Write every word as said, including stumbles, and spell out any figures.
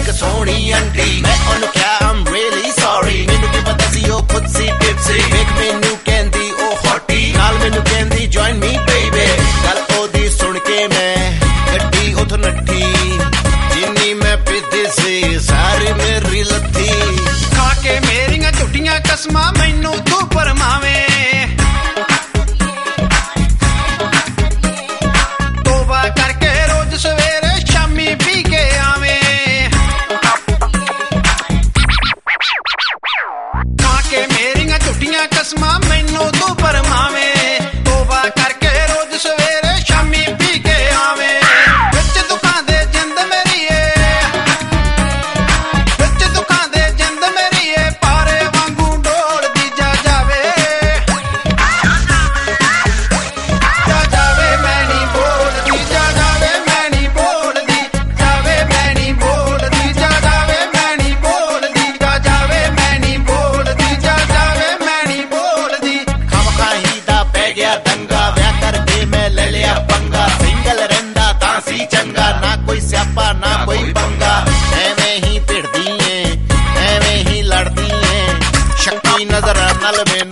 ਇੱਕ ਸੋਹਣੀ ਆਂਟੀ ਮੈਂ ਉਹਨੂੰ ਕਿਹਾ I'm really sorry ਮੈਨੂੰ ਕੀ ਪਤਾ ਸੀ ਉਹ ਖੁਦ ਸੀ tipsy ਵੇਖ ਮੈਨੂੰ ਕਹਿੰਦੀ ਉਹ hottie ਨਾਲ ਮੈਨੂੰ ਕਹਿੰਦੀ join me baby ਗੱਲ ਉਹਦੀ ਸੁਣ ਕੇ ਮੈਂ ਗੱਡੀ ਉਥੋਂ ਨੱਠੀ ਜਿੰਨੀ ਮੈਂ ਪੀਤੀ ਸੀ ਸਾਰੀ ਮੇਰੀ ਲੱਥੀ ਖਾ ਕੇ ਮੇਰੀਆਂ ਝੂਠੀਆਂ ਕਸਮਾਂ ਮੈਨੂੰ ਤੂੰ ਪਰਮਾਵੇਂ ਤੋਬਾ ਕਰਕੇ ਰੋਜ਼ ਸਵੇਰੇ ਸ਼ਾਮੀ ਪੀ ਕੇ ਆਵੇਂ ਖਾ ਕੇ ਮੇਰੀਆਂ ਝੂਠੀਆਂ ਕਸਮਾਂ ਮੈਨੂੰ ਤੂੰ ਪਰਮਾਵੇਂ ਤੋਬਾ ਕਰਕੇ ਰੋਜ਼ ਸਵੇਰੇ ਸ਼ਾਮੀ ਪੀ ਕੇ ਆਵੇਂ ਵਿੱਚ ਦੁੱਖਾਂ ਦੇ ਜਿੰਦ ਮੇਰੀ ਏ ਵਿੱਚ ਦੁੱਖਾਂ ਦੇ ਜਿੰਦ ਮੇਰੀ ਏ ਪਾਰੇ ਵਾਂਗੂ ਡੋਲਦੀ ਜਾ ਜਾਵੇ ਜਾ ਜਾਵੇ ਮੈਂ ਨਹੀਂ ਬੋਲਦੀ ਜਾ ਜਾਵੇ ਮੈਂ ਨਹੀਂ ਬੋਲਦੀ ਜਾਵੇ ਮੈਂ ਨਹੀਂ ਬੋਲਦੀ ਜਾ ਜਾਵੇ ਮੈਂ ਨਹੀਂ ਬੋਲਦੀ ਜਾ ਜਾਵੇ ਮੈਂ ਨਹੀਂ ਬੋਲਦੀ ਜਾ ਜਾਵੇ ਮੈਂ ਨਹੀਂ ਬੋਲਦੀ ਖਾਮਖਾਹੀ ਦਾ ਪੈ ਗਿਆ ਦੰਗਾ ਵਿਆਹ ਕਰਕੇ ਮੈਂ ਲੈ ਲਿਆ ਪੰਗਾ ਸਿੰਗਲ ਰਹਿੰਦਾ ਤਾਂ ਸੀ ਚੰਗਾ ਨਾ ਕੋਈ ਸਿਆਪਾ ਨਾ ਕੋਈ ਪੰਗਾ ਐਵੇਂ ਹੀ ਭਿੜਦੀ ਏ ਐਵੇਂ ਹੀ ਲੜਦੀ ਏ ਸ਼ੱਕੀ ਨਜ਼ਰਾਂ ਨਾਲ ਮੈਨੂੰ